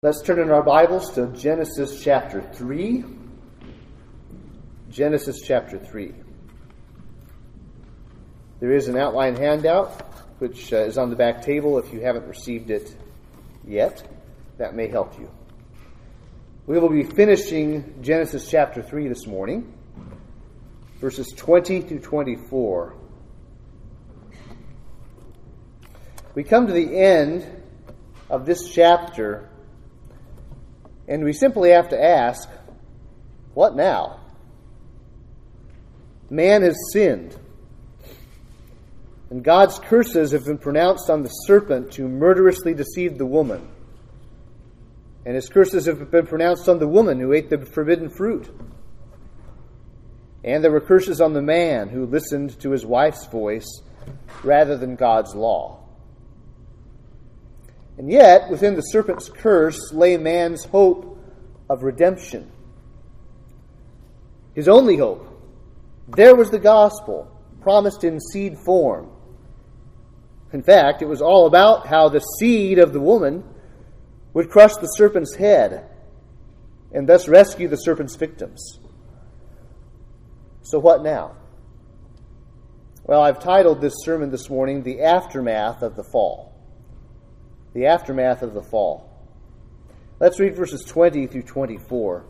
Let's turn in our Bibles to Genesis chapter 3. Genesis chapter 3. There is an outline handout, which is on the back table if you haven't received it yet. That may help you. We will be finishing Genesis chapter 3 this morning, verses 20 through 24. We come to the end of this chapter, and we simply have to ask, what now? Man has sinned, and God's curses have been pronounced on the serpent who murderously deceived the woman. And his curses have been pronounced on the woman who ate the forbidden fruit. And there were curses on the man who listened to his wife's voice rather than God's law. And yet, within the serpent's curse lay man's hope of redemption. His only hope. There was the gospel, promised in seed form. In fact, it was all about how the seed of the woman would crush the serpent's head and thus rescue the serpent's victims. So what now? Well, I've titled this sermon this morning, The Aftermath of the Fall. The aftermath of the fall. Let's read verses 20 through 24.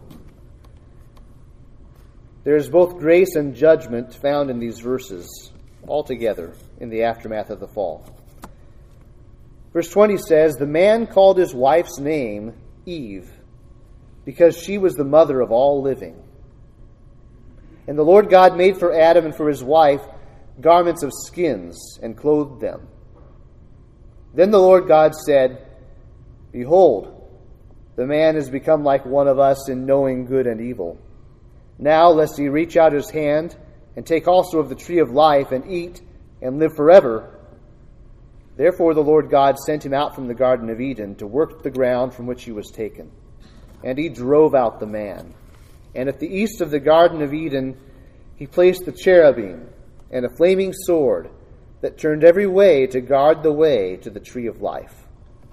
There is both grace and judgment found in these verses, altogether in the aftermath of the fall. Verse 20 says, "The man called his wife's name Eve, because she was the mother of all living. And the Lord God made for Adam and for his wife garments of skins and clothed them. Then the Lord God said, Behold, the man has become like one of us in knowing good and evil. Now lest he reach out his hand and take also of the tree of life and eat and live forever. Therefore the Lord God sent him out from the Garden of Eden to work the ground from which he was taken. And he drove out the man. And at the east of the Garden of Eden he placed the cherubim and a flaming sword that turned every way to guard the way to the tree of life."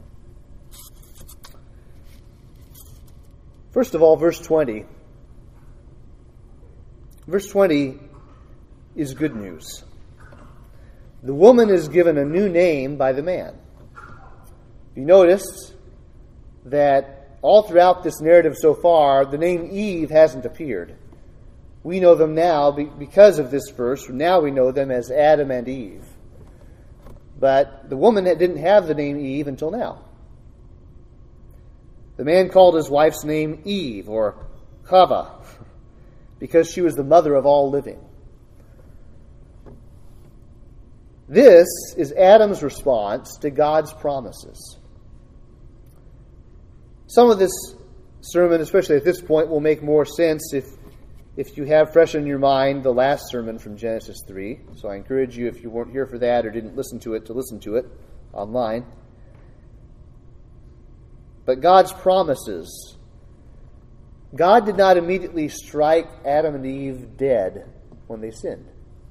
First of all, verse 20. Verse 20 is good news. The woman is given a new name by the man. You notice that all throughout this narrative so far, the name Eve hasn't appeared. We know them now because of this verse. Now we know them as Adam and Eve. But the woman didn't have the name Eve until now. The man called his wife's name Eve, or Chava, because she was the mother of all living. This is Adam's response to God's promises. Some of this sermon, especially at this point, will make more sense if you have fresh in your mind the last sermon from Genesis 3. So I encourage you, if you weren't here for that or didn't listen to it online. But God's promises. God did not immediately strike Adam and Eve dead when they sinned.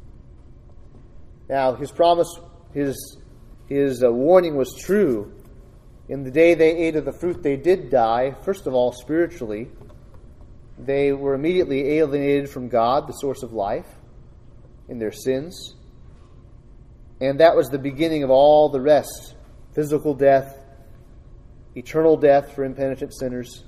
Now, his promise, his warning was true. In the day they ate of the fruit, they did die, first of all, spiritually. They were immediately alienated from God, the source of life, in their sins. And that was the beginning of all the rest. Physical death, eternal death for impenitent sinners.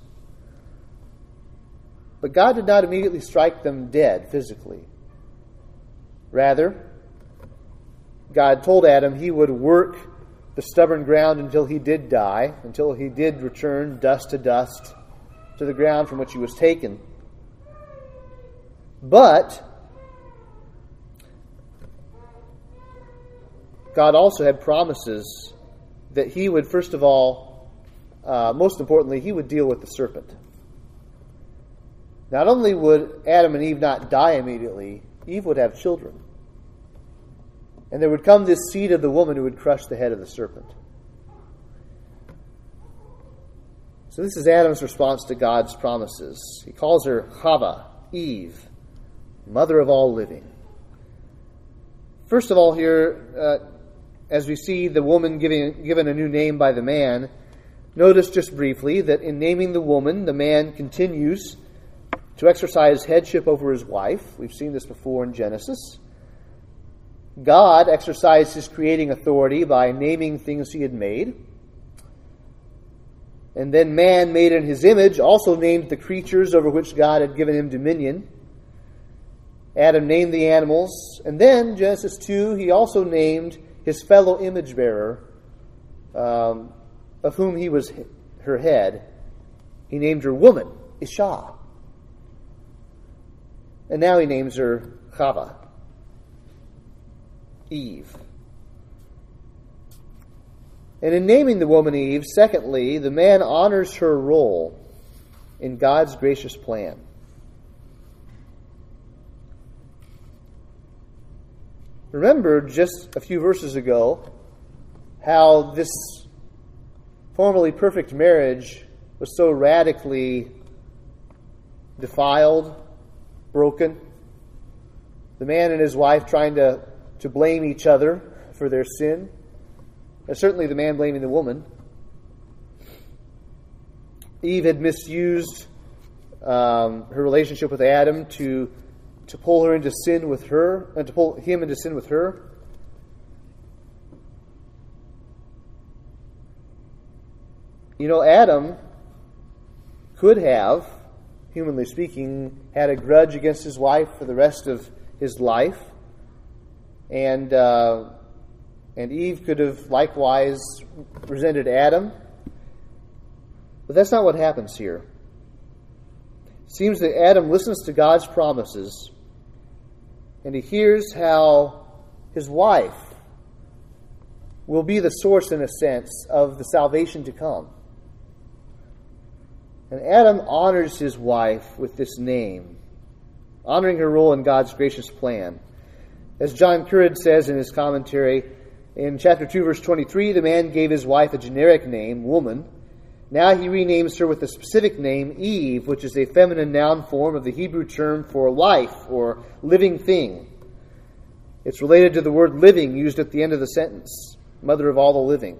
But God did not immediately strike them dead physically. Rather, God told Adam he would work the stubborn ground until he did die, until he did return dust to dust, to the ground from which he was taken. But God also had promises that he would, first of all, most importantly, he would deal with the serpent. Not only would Adam and Eve not die immediately, Eve would have children. And there would come this seed of the woman who would crush the head of the serpent. So this is Adam's response to God's promises. He calls her Chava, Eve, mother of all living. First of all here, as we see the woman given a new name by the man, Notice just briefly that in naming the woman, the man continues to exercise headship over his wife. We've seen this before in Genesis. God exercised his creating authority by naming things he had made. And then man, made in his image, also named the creatures over which God had given him dominion. Adam named the animals. And then, Genesis 2, he also named his fellow image bearer, of whom he was her head. He named her woman, Isha. And now he names her Chava, Eve. And in naming the woman Eve, secondly, the man honors her role in God's gracious plan. Remember just a few verses ago how this formerly perfect marriage was so radically defiled, broken. The man and his wife trying to blame each other for their sin. And certainly the man blaming the woman. Eve had misused her relationship with Adam to pull her into sin with her, and to pull him into sin with her. You know, Adam could have, humanly speaking, had a grudge against his wife for the rest of his life. And Eve could have likewise resented Adam. But that's not what happens here. It seems that Adam listens to God's promises, and he hears how his wife will be the source, in a sense, of the salvation to come. And Adam honors his wife with this name, honoring her role in God's gracious plan. As John Currid says in his commentary, in chapter 2, verse 23, the man gave his wife a generic name, woman. Now he renames her with the specific name, Eve, which is a feminine noun form of the Hebrew term for life or living thing. It's related to the word living used at the end of the sentence, mother of all the living.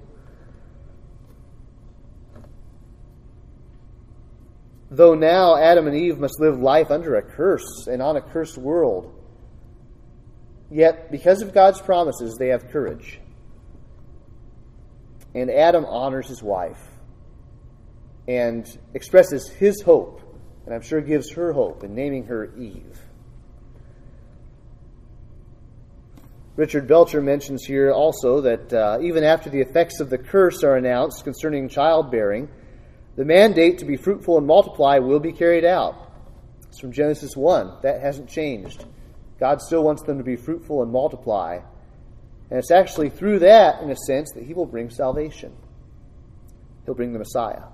Though now Adam and Eve must live life under a curse and on a cursed world, yet because of God's promises, they have courage. And Adam honors his wife and expresses his hope, and I'm sure gives her hope in naming her Eve. Richard Belcher mentions here also that even after the effects of the curse are announced concerning childbearing, the mandate to be fruitful and multiply will be carried out. It's from Genesis 1. That hasn't changed. God still wants them to be fruitful and multiply. And it's actually through that, in a sense, that he will bring salvation. He'll bring the Messiah.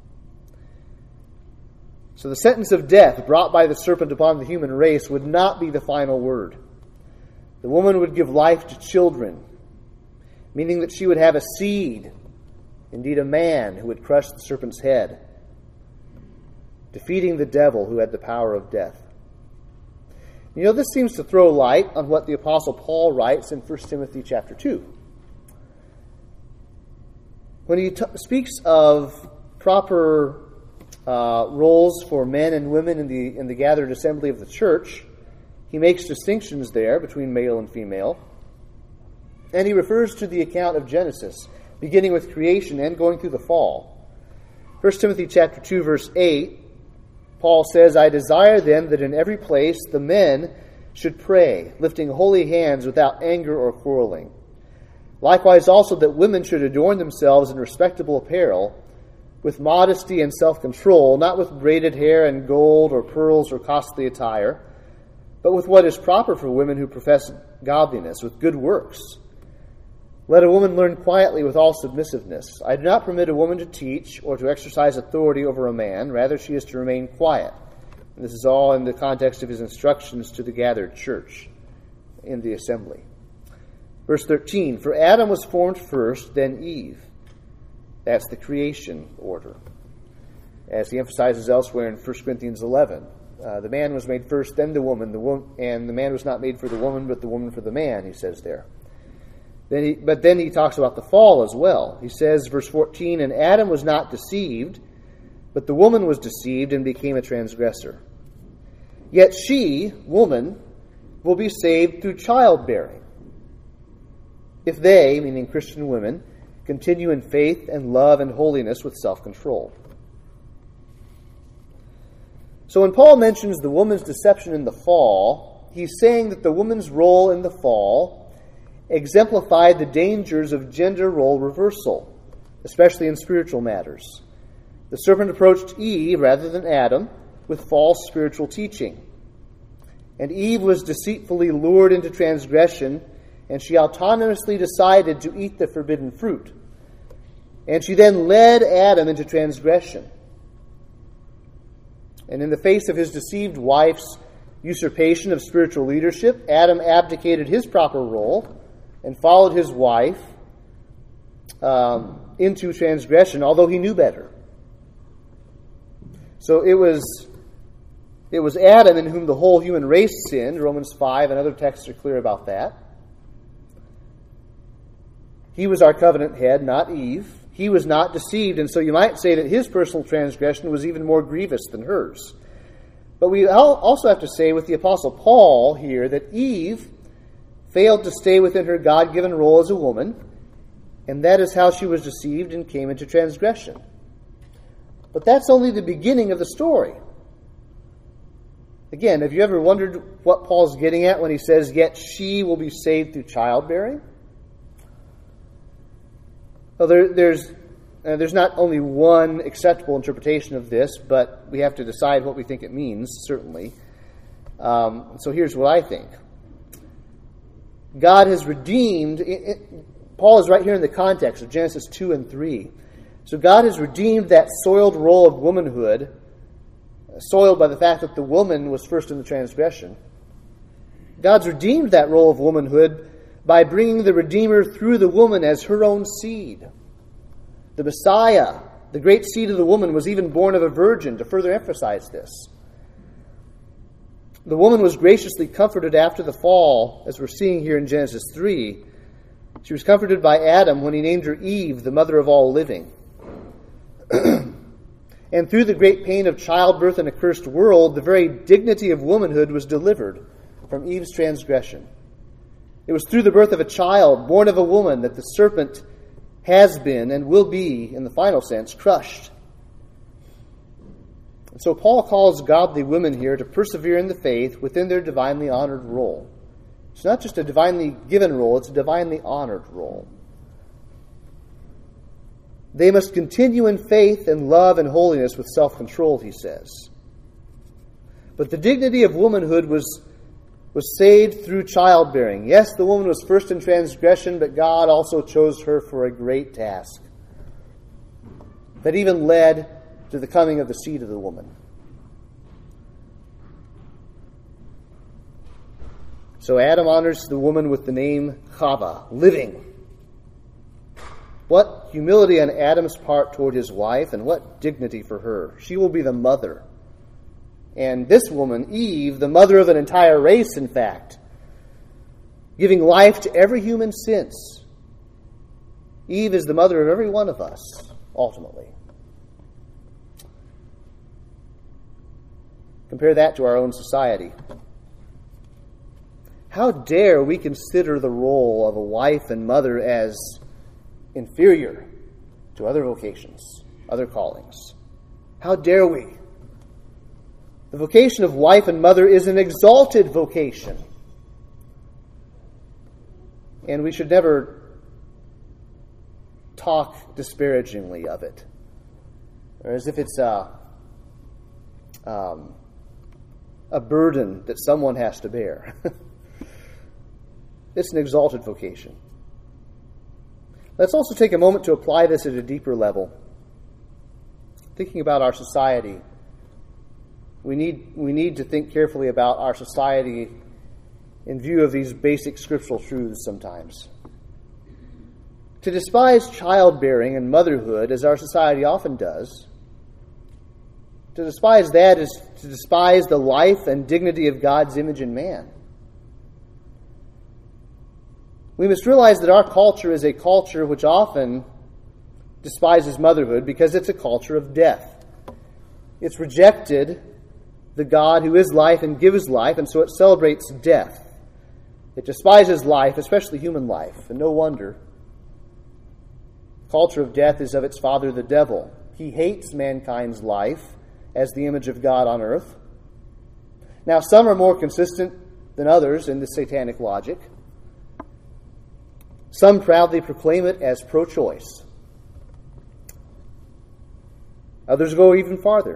So the sentence of death brought by the serpent upon the human race would not be the final word. The woman would give life to children, meaning that she would have a seed, indeed a man, who would crush the serpent's head, defeating the devil who had the power of death. You know, this seems to throw light on what the Apostle Paul writes in 1 Timothy chapter 2. When he speaks of proper roles for men and women in the gathered assembly of the church, he makes distinctions there between male and female. And he refers to the account of Genesis, beginning with creation and going through the fall. 1 Timothy chapter 2, verse 8, Paul says, I desire then that in every place the men should pray, lifting holy hands without anger or quarreling. Likewise also that women should adorn themselves in respectable apparel, with modesty and self-control, not with braided hair and gold or pearls or costly attire, but with what is proper for women who profess godliness, with good works. Let a woman learn quietly with all submissiveness. I do not permit a woman to teach or to exercise authority over a man. Rather, she is to remain quiet. And this is all in the context of his instructions to the gathered church in the assembly. Verse 13, for Adam was formed first, then Eve. That's the creation order. As he emphasizes elsewhere in 1 Corinthians 11. The man was made first, then the woman, and the man was not made for the woman, but the woman for the man, he says there. But then he talks about the fall as well. He says, verse 14, "And Adam was not deceived, but the woman was deceived and became a transgressor. Yet she, woman, will be saved through childbearing, if they," meaning Christian women, "continue in faith and love and holiness with self-control." So when Paul mentions the woman's deception in the fall, he's saying that the woman's role in the fall exemplified the dangers of gender role reversal, especially in spiritual matters. The serpent approached Eve, rather than Adam, with false spiritual teaching. And Eve was deceitfully lured into transgression, and she autonomously decided to eat the forbidden fruit. And she then led Adam into transgression. And in the face of his deceived wife's usurpation of spiritual leadership, Adam abdicated his proper role and followed his wife into transgression, although he knew better. So it was Adam in whom the whole human race sinned. Romans 5 and other texts are clear about that. He was our covenant head, not Eve. He was not deceived, and so you might say that his personal transgression was even more grievous than hers. But we also have to say with the Apostle Paul here that Eve failed to stay within her God-given role as a woman, and that is how she was deceived and came into transgression. But that's only the beginning of the story. Again, have you ever wondered what Paul's getting at when he says, "Yet she will be saved through childbearing"? Well, there's not only one acceptable interpretation of this, but we have to decide what we think it means, certainly. So here's what I think. God has redeemed, Paul is right here in the context of Genesis 2 and 3. So God has redeemed that soiled role of womanhood, soiled by the fact that the woman was first in the transgression. God's redeemed that role of womanhood by bringing the Redeemer through the woman as her own seed. The Messiah, the great seed of the woman, was even born of a virgin, to further emphasize this. The woman was graciously comforted after the fall, as we're seeing here in Genesis 3. She was comforted by Adam when he named her Eve, the mother of all living. And through the great pain of childbirth in a cursed world, the very dignity of womanhood was delivered from Eve's transgression. It was through the birth of a child, born of a woman, that the serpent has been and will be, in the final sense, crushed. And so Paul calls godly women here to persevere in the faith within their divinely honored role. It's not just a divinely given role, it's a divinely honored role. They must continue in faith and love and holiness with self-control, he says. But the dignity of womanhood was saved through childbearing. Yes, the woman was first in transgression, but God also chose her for a great task that even led to the coming of the seed of the woman. So Adam honors the woman with the name Chava, living. What humility on Adam's part toward his wife, and what dignity for her. She will be the mother. And this woman, Eve, the mother of an entire race, in fact, giving life to every human since. Eve is the mother of every one of us, ultimately. Compare that to our own society. How dare we consider the role of a wife and mother as inferior to other vocations, other callings? How dare we? The vocation of wife and mother is an exalted vocation. And we should never talk disparagingly of it, or as if it's a burden that someone has to bear. It's an exalted vocation. Let's also take a moment to apply this at a deeper level. Thinking about our society, we need to think carefully about our society in view of these basic scriptural truths sometimes. To despise childbearing and motherhood, as our society often does, to despise that is to despise the life and dignity of God's image in man. We must realize that our culture is a culture which often despises motherhood because it's a culture of death. It's rejected the God who is life and gives life, and so it celebrates death. It despises life, especially human life, and no wonder. The culture of death is of its father, the devil. He hates mankind's life as the image of God on earth. Now, some are more consistent than others in this satanic logic. Some proudly proclaim it as pro-choice. Others go even farther.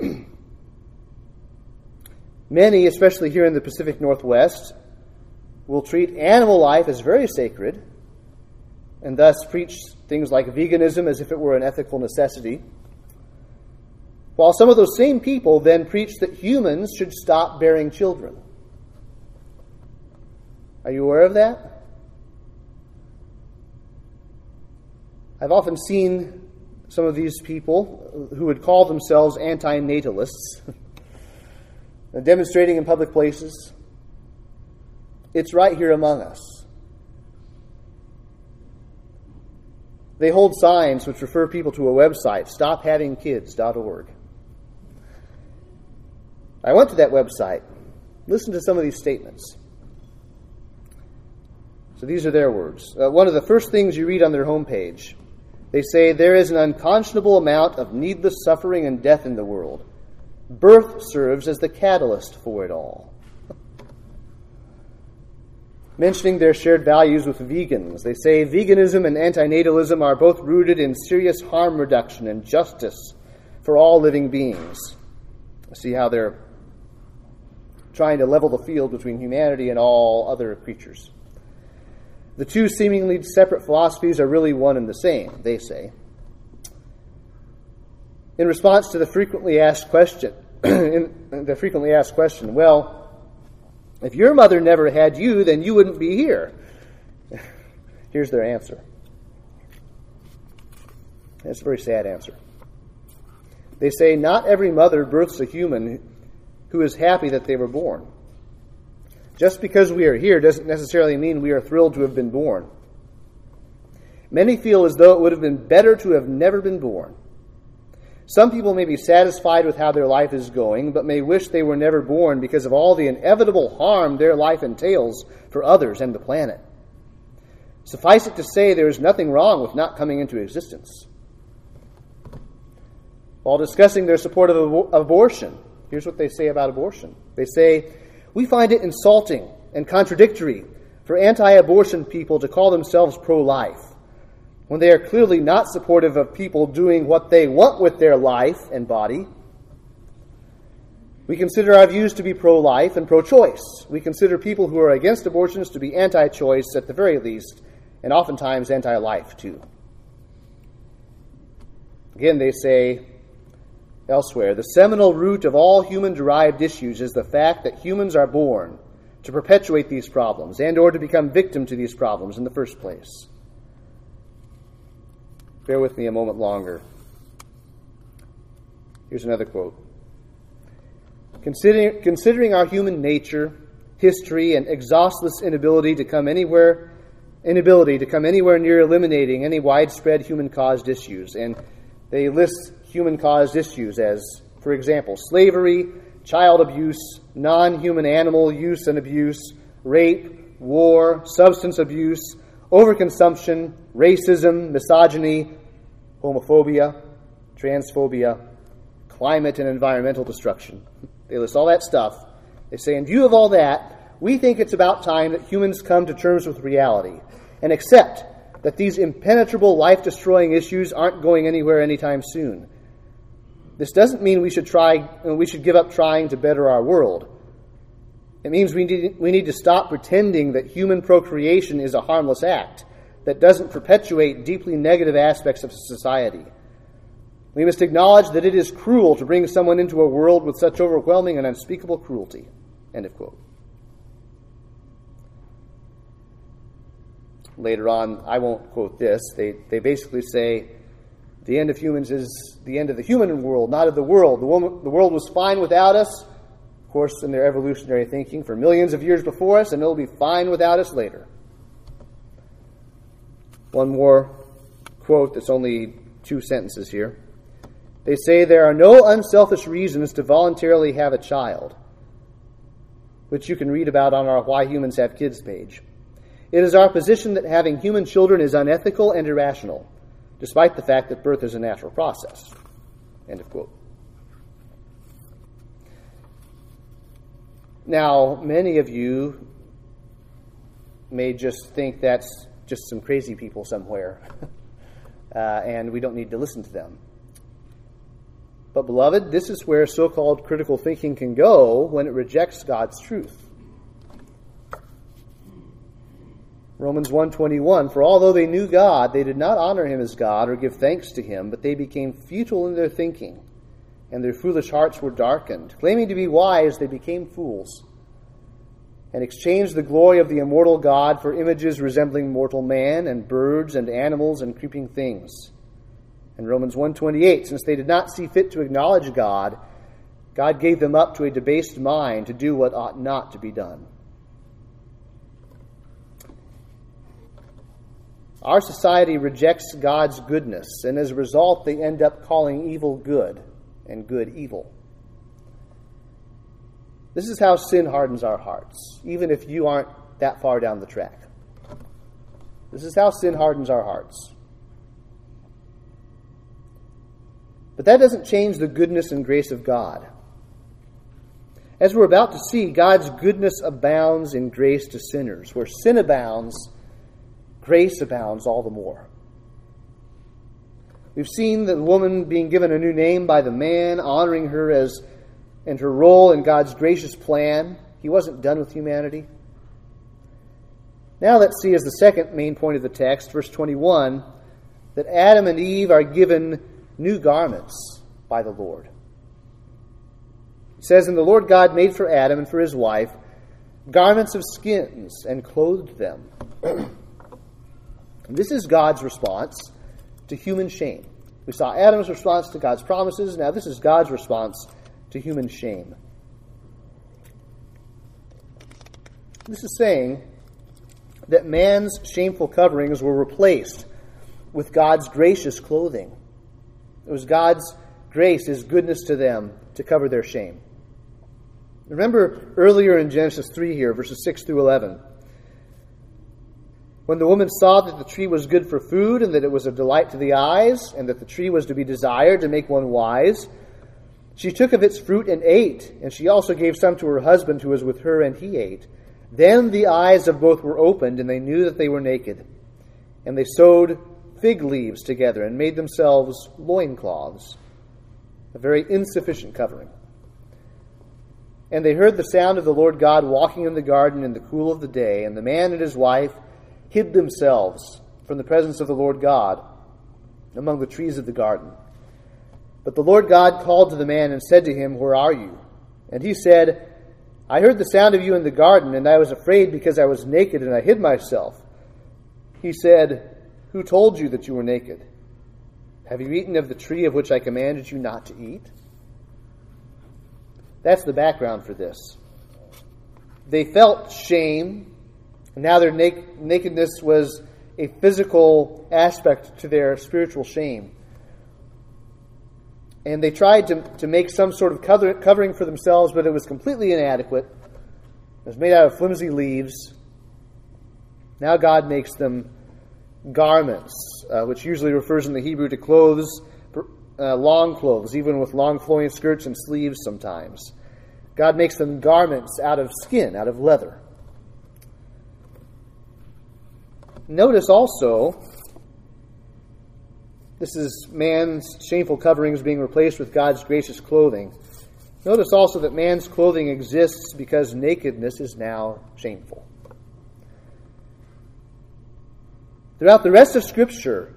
Many, especially here in the Pacific Northwest, will treat animal life as very sacred and thus preach things like veganism as if it were an ethical necessity, while some of those same people then preach that humans should stop bearing children. Are you aware of that? I've often seen some of these people who would call themselves anti-natalists demonstrating in public places. It's right here among us. They hold signs which refer people to a website, stophavingkids.org. I went to that website. Listen to some of these statements. So these are their words. One of the first things you read on their homepage, they say, there is an unconscionable amount of needless suffering and death in the world. Birth serves as the catalyst for it all. Mentioning their shared values with vegans, they say veganism and antinatalism are both rooted in serious harm reduction and justice for all living beings. See how they're trying to level the field between humanity and all other creatures. The two seemingly separate philosophies are really one and the same, they say. In response to the frequently asked question, well, if your mother never had you, then you wouldn't be here. Here's their answer. It's a very sad answer. They say, not every mother births a human who is happy that they were born. Just because we are here doesn't necessarily mean we are thrilled to have been born. Many feel as though it would have been better to have never been born. Some people may be satisfied with how their life is going, but may wish they were never born because of all the inevitable harm their life entails for others and the planet. Suffice it to say, there is nothing wrong with not coming into existence. While discussing their support of abortion, here's what they say about abortion. They say, we find it insulting and contradictory for anti-abortion people to call themselves pro-life, when they are clearly not supportive of people doing what they want with their life and body. We consider our views to be pro-life and pro-choice. We consider people who are against abortions to be anti-choice at the very least, and oftentimes anti-life too. Again, they say elsewhere, the seminal root of all human-derived issues is the fact that humans are born to perpetuate these problems and or to become victim to these problems in the first place. Bear with me a moment longer. Here's another quote. Considering our human nature, history, and exhaustless inability to come anywhere near eliminating any widespread human-caused issues, and they list human-caused issues as, for example, slavery, child abuse, non-human animal use and abuse, rape, war, substance abuse, overconsumption, racism, misogyny, homophobia, transphobia, climate and environmental destruction. They list all that stuff. They say, in view of all that, we think it's about time that humans come to terms with reality and accept that these impenetrable, life-destroying issues aren't going anywhere anytime soon. This doesn't mean we should give up trying to better our world. It means we need to stop pretending that human procreation is a harmless act that doesn't perpetuate deeply negative aspects of society. We must acknowledge that it is cruel to bring someone into a world with such overwhelming and unspeakable cruelty. End of quote. Later on, I won't quote this, they basically say, the end of humans is the end of the human world, not of the world. The world was fine without us, of course, in their evolutionary thinking, for millions of years before us, and it'll be fine without us later. One more quote that's only 2 sentences here. They say there are no unselfish reasons to voluntarily have a child, which you can read about on our Why Humans Have Kids page. It is our position that having human children is unethical and irrational, despite the fact that birth is a natural process. End of quote. Now, many of you may just think that's just some crazy people somewhere, and we don't need to listen to them. But, beloved, this is where so-called critical thinking can go when it rejects God's truth. Romans 1:21, for although they knew God, they did not honor him as God or give thanks to him, but they became futile in their thinking, and their foolish hearts were darkened. Claiming to be wise, they became fools, and exchanged the glory of the immortal God for images resembling mortal man, and birds, and animals, and creeping things. In Romans 1:28, since they did not see fit to acknowledge God, God gave them up to a debased mind to do what ought not to be done. Our society rejects God's goodness, and as a result, they end up calling evil good and good evil. This is how sin hardens our hearts, even if you aren't that far down the track. This is how sin hardens our hearts. But that doesn't change the goodness and grace of God. As we're about to see, God's goodness abounds in grace to sinners. Where sin abounds, grace abounds all the more. We've seen the woman being given a new name by the man, honoring her and her role in God's gracious plan. He wasn't done with humanity. Now let's see as the second main point of the text, verse 21, that Adam and Eve are given new garments by the Lord. It says, and the Lord God made for Adam and for his wife garments of skins and clothed them. This is God's response to human shame. We saw Adam's response to God's promises. Now this is God's response to human shame. This is saying that man's shameful coverings were replaced with God's gracious clothing. It was God's grace, his goodness to them, to cover their shame. Remember earlier in Genesis 3 here, verses 6 through 11. When the woman saw that the tree was good for food, and that it was a delight to the eyes, and that the tree was to be desired to make one wise, she took of its fruit and ate, and she also gave some to her husband who was with her, and he ate. Then the eyes of both were opened, and they knew that they were naked. And they sewed fig leaves together and made themselves loincloths, a very insufficient covering. And they heard the sound of the Lord God walking in the garden in the cool of the day, and the man and his wife hid themselves from the presence of the Lord God among the trees of the garden. But the Lord God called to the man and said to him, where are you? And he said, I heard the sound of you in the garden, and I was afraid because I was naked, and I hid myself. He said, who told you that you were naked? Have you eaten of the tree of which I commanded you not to eat? That's the background for this. They felt shame, and now their nakedness was a physical aspect to their spiritual shame. And they tried to make some sort of covering for themselves, but it was completely inadequate. It was made out of flimsy leaves. Now God makes them garments, which usually refers in the Hebrew to clothes, long clothes, even with long flowing skirts and sleeves sometimes. God makes them garments out of skin, out of leather. Notice also, this is man's shameful coverings being replaced with God's gracious clothing. Notice also that man's clothing exists because nakedness is now shameful. Throughout the rest of Scripture,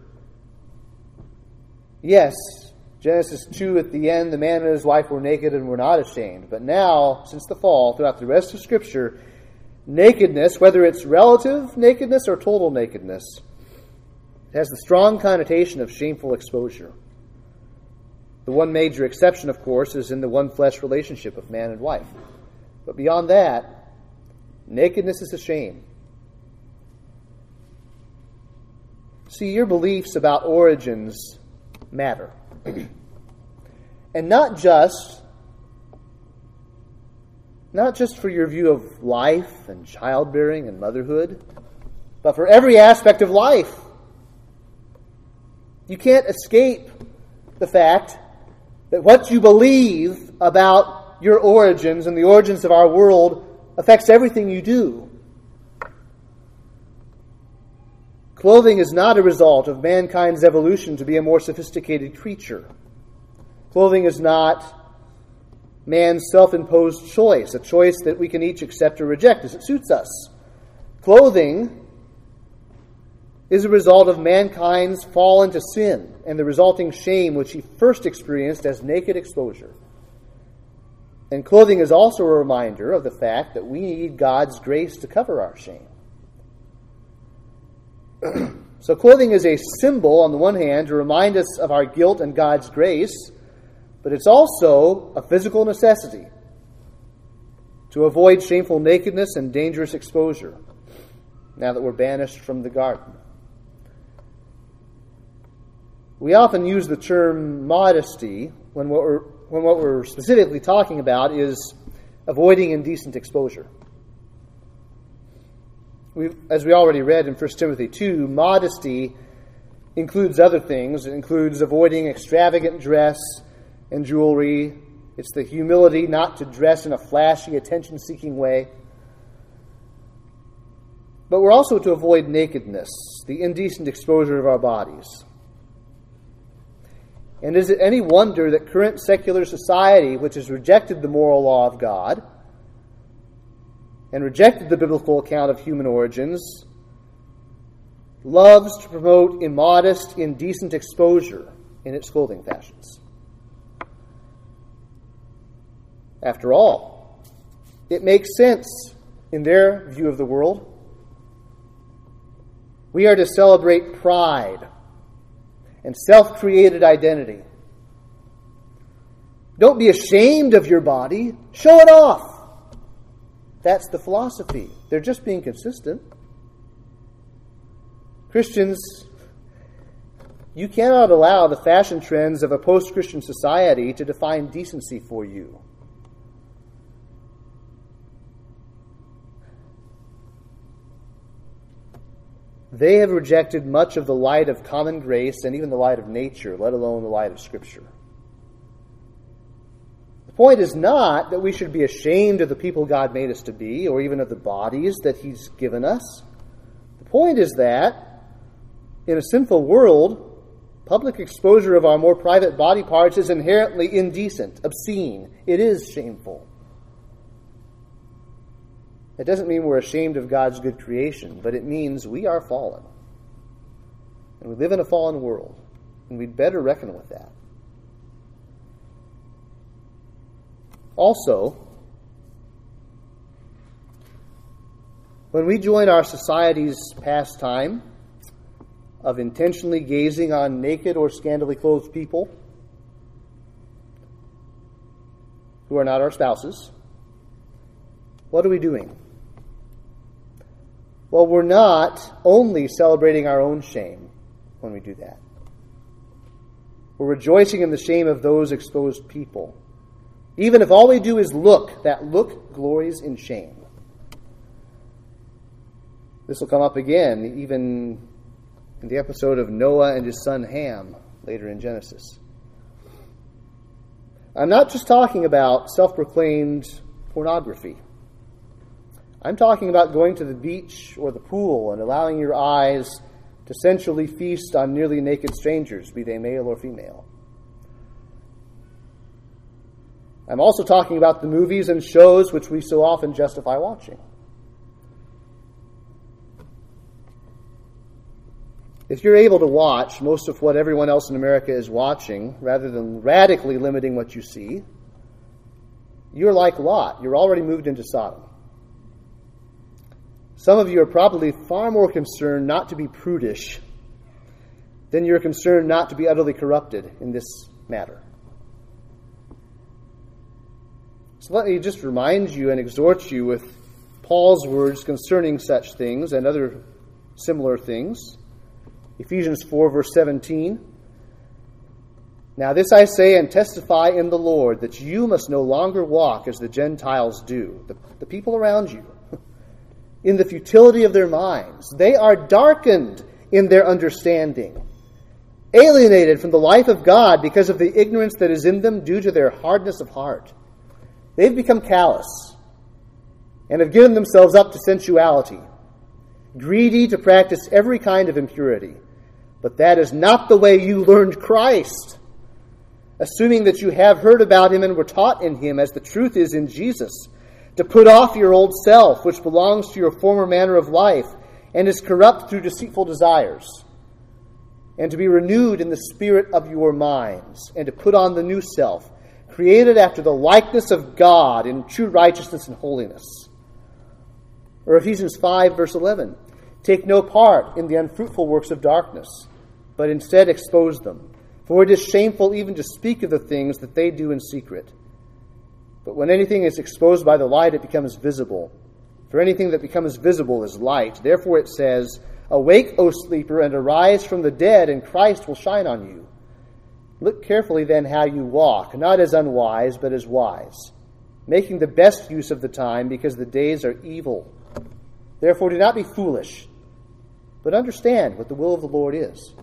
yes, Genesis 2 at the end, the man and his wife were naked and were not ashamed. But now, since the fall, throughout the rest of Scripture, nakedness, whether it's relative nakedness or total nakedness, it has the strong connotation of shameful exposure. The one major exception, of course, is in the one-flesh relationship of man and wife. But beyond that, nakedness is a shame. See, your beliefs about origins matter. And not just for your view of life and childbearing and motherhood, but for every aspect of life. You can't escape the fact that what you believe about your origins and the origins of our world affects everything you do. Clothing is not a result of mankind's evolution to be a more sophisticated creature. Clothing is not man's self-imposed choice, a choice that we can each accept or reject as it suits us. Clothing is a result of mankind's fall into sin and the resulting shame which he first experienced as naked exposure. And clothing is also a reminder of the fact that we need God's grace to cover our shame. So clothing is a symbol, on the one hand, to remind us of our guilt and God's grace, but it's also a physical necessity to avoid shameful nakedness and dangerous exposure now that we're banished from the garden. We often use the term modesty when what we're specifically talking about is avoiding indecent exposure. As we already read in 1 Timothy 2, modesty includes other things. It includes avoiding extravagant dress and jewelry. It's the humility not to dress in a flashy, attention-seeking way. But we're also to avoid nakedness, the indecent exposure of our bodies. And is it any wonder that current secular society, which has rejected the moral law of God and rejected the biblical account of human origins, loves to promote immodest, indecent exposure in its clothing fashions? After all, it makes sense in their view of the world. We are to celebrate pride and self-created identity. Don't be ashamed of your body. Show it off. That's the philosophy. They're just being consistent. Christians, you cannot allow the fashion trends of a post-Christian society to define decency for you. They have rejected much of the light of common grace and even the light of nature, let alone the light of Scripture. The point is not that we should be ashamed of the people God made us to be, or even of the bodies that He's given us. The point is that, in a sinful world, public exposure of our more private body parts is inherently indecent, obscene. It is shameful. It doesn't mean we're ashamed of God's good creation, but it means we are fallen. And we live in a fallen world, and we'd better reckon with that. Also, when we join our society's pastime of intentionally gazing on naked or scantily clothed people who are not our spouses, what are we doing? Well, we're not only celebrating our own shame when we do that. We're rejoicing in the shame of those exposed people. Even if all we do is look, that look glories in shame. This will come up again, even in the episode of Noah and his son Ham, later in Genesis. I'm not just talking about self-proclaimed pornography. I'm talking about going to the beach or the pool and allowing your eyes to sensually feast on nearly naked strangers, be they male or female. I'm also talking about the movies and shows which we so often justify watching. If you're able to watch most of what everyone else in America is watching, rather than radically limiting what you see, you're like Lot. You're already moved into Sodom. Some of you are probably far more concerned not to be prudish than you're concerned not to be utterly corrupted in this matter. So let me just remind you and exhort you with Paul's words concerning such things and other similar things Ephesians 4, verse 17. Now this I say and testify in the Lord, that you must no longer walk as the Gentiles do, the people around you, in the futility of their minds. They are darkened in their understanding, alienated from the life of God because of the ignorance that is in them due to their hardness of heart. They've become callous and have given themselves up to sensuality, greedy to practice every kind of impurity. But that is not the way you learned Christ, assuming that you have heard about him and were taught in him, as the truth is in Jesus, to put off your old self, which belongs to your former manner of life and is corrupt through deceitful desires, and to be renewed in the spirit of your minds, and to put on the new self, created after the likeness of God in true righteousness and holiness. Or Ephesians 5, verse 11, take no part in the unfruitful works of darkness, but instead expose them. For it is shameful even to speak of the things that they do in secret. But when anything is exposed by the light, it becomes visible. For anything that becomes visible is light. Therefore it says, awake, O sleeper, and arise from the dead, and Christ will shine on you. Look carefully then how you walk, not as unwise, but as wise, making the best use of the time, because the days are evil. Therefore do not be foolish, but understand what the will of the Lord is.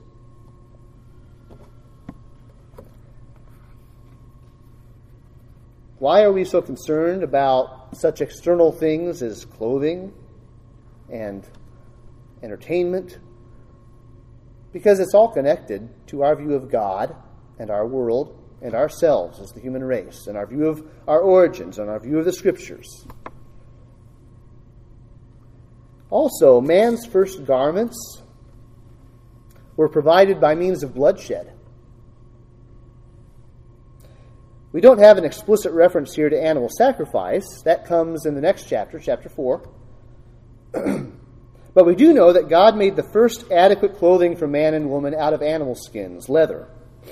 Why are we so concerned about such external things as clothing and entertainment? Because it's all connected to our view of God and our world and ourselves as the human race, and our view of our origins and our view of the Scriptures. Also, man's first garments were provided by means of bloodshed. We don't have an explicit reference here to animal sacrifice. That comes in the next chapter, chapter 4. But we do know that God made the first adequate clothing for man and woman out of animal skins, leather.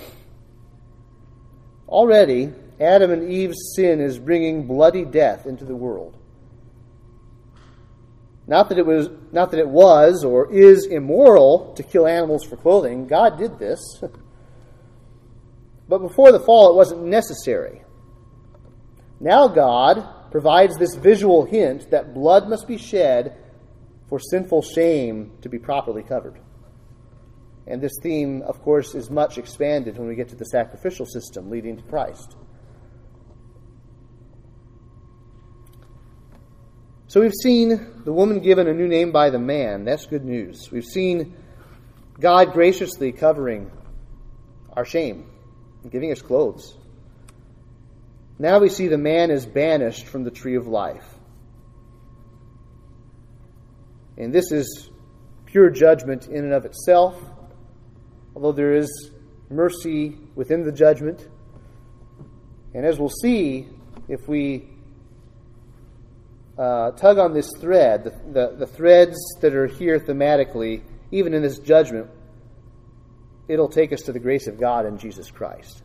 Already, Adam and Eve's sin is bringing bloody death into the world. Not that it was or is immoral to kill animals for clothing. God did this. But before the fall, it wasn't necessary. Now God provides this visual hint that blood must be shed for sinful shame to be properly covered. And this theme, of course, is much expanded when we get to the sacrificial system leading to Christ. So we've seen the woman given a new name by the man. That's good news. We've seen God graciously covering our shame and giving us clothes. Now we see the man is banished from the tree of life. And this is pure judgment in and of itself, although there is mercy within the judgment. And as we'll see, if we tug on this thread, the threads that are here thematically, even in this judgment, it'll take us to the grace of God in Jesus Christ.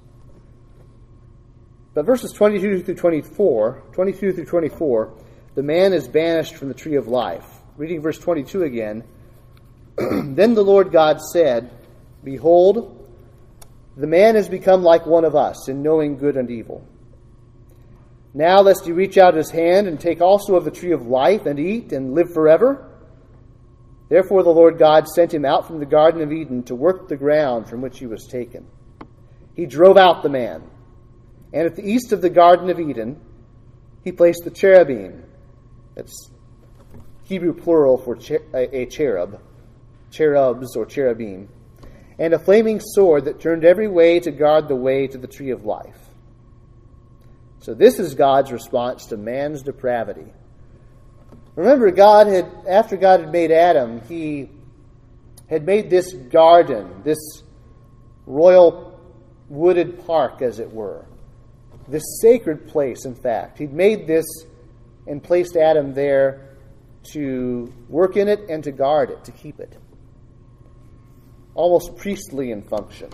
But verses 22 through 24, the man is banished from the tree of life. Reading verse 22 again. Then the Lord God said, behold, the man has become like one of us in knowing good and evil. Now lest he reach out his hand and take also of the tree of life and eat and live forever. Therefore the Lord God sent him out from the Garden of Eden to work the ground from which he was taken. He drove out the man, and at the east of the Garden of Eden he placed the cherubim. That's Hebrew plural for a cherub, cherubs or cherubim, and a flaming sword that turned every way to guard the way to the tree of life. So this is God's response to man's depravity. Remember, after God had made Adam, he had made this garden, this royal wooded park, as it were. This sacred place, in fact. He'd made this and placed Adam there to work in it and to guard it, to keep it. Almost priestly in function.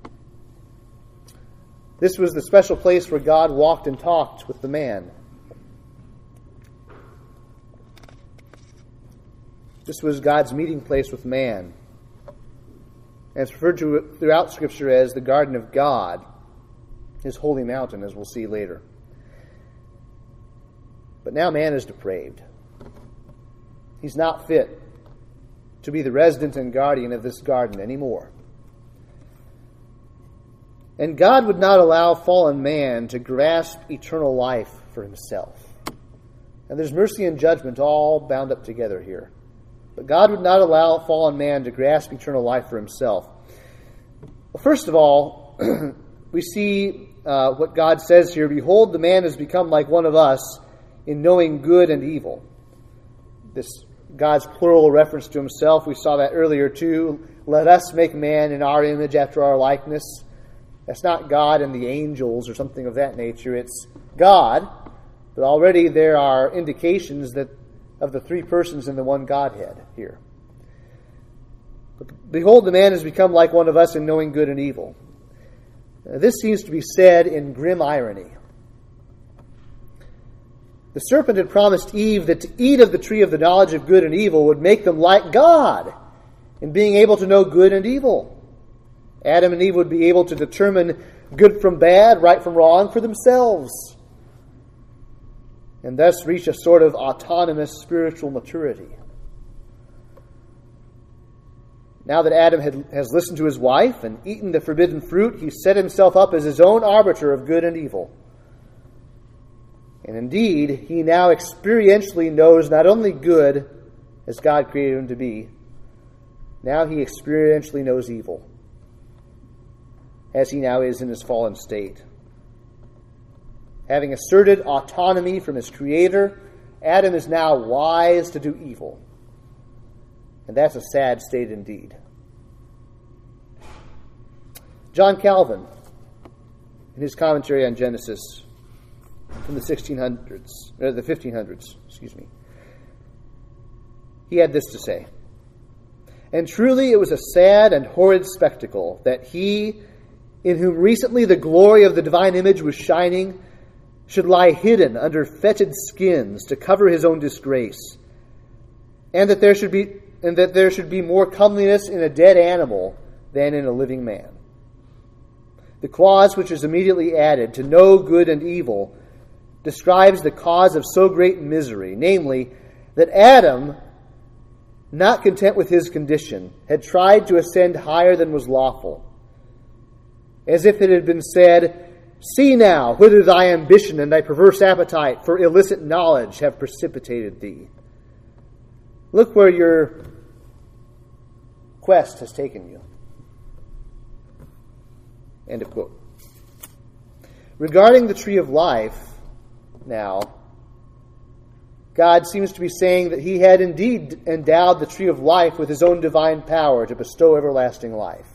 This was the special place where God walked and talked with the man. This was God's meeting place with man. And it's referred to throughout Scripture as the Garden of God, His holy mountain, as we'll see later. But now man is depraved. He's not fit to be the resident and guardian of this garden anymore. And God would not allow fallen man to grasp eternal life for himself. And there's mercy and judgment all bound up together here. But God would not allow fallen man to grasp eternal life for himself. Well, first of all, we see what God says here. Behold, the man has become like one of us in knowing good and evil. This God's plural reference to himself, we saw that earlier too. Let us make man in our image after our likeness. That's not God and the angels or something of that nature. It's God. But already there are indications that of the three persons in the one Godhead here. But behold, the man has become like one of us in knowing good and evil. This seems to be said in grim irony. The serpent had promised Eve that to eat of the tree of the knowledge of good and evil would make them like God in being able to know good and evil. Adam and Eve would be able to determine good from bad, right from wrong for themselves, and thus reach a sort of autonomous spiritual maturity. Now that Adam has listened to his wife and eaten the forbidden fruit, he set himself up as his own arbiter of good and evil. And indeed, he now experientially knows not only good as God created him to be, now he experientially knows evil, as he now is in his fallen state. Having asserted autonomy from his Creator, Adam is now wise to do evil. And that's a sad state indeed. John Calvin, in his commentary on Genesis from the 1500s, he had this to say: "And truly it was a sad and horrid spectacle that he, in whom recently the glory of the divine image was shining, should lie hidden under fetid skins to cover his own disgrace, and that there should be more comeliness in a dead animal than in a living man." The clause which is immediately added to know good and evil describes the cause of so great misery, namely, that Adam, not content with his condition, had tried to ascend higher than was lawful, as if it had been said, "See now, whither thy ambition and thy perverse appetite for illicit knowledge have precipitated thee. Look where your quest has taken you." End of quote. Regarding the tree of life, now, God seems to be saying that he had indeed endowed the tree of life with his own divine power to bestow everlasting life,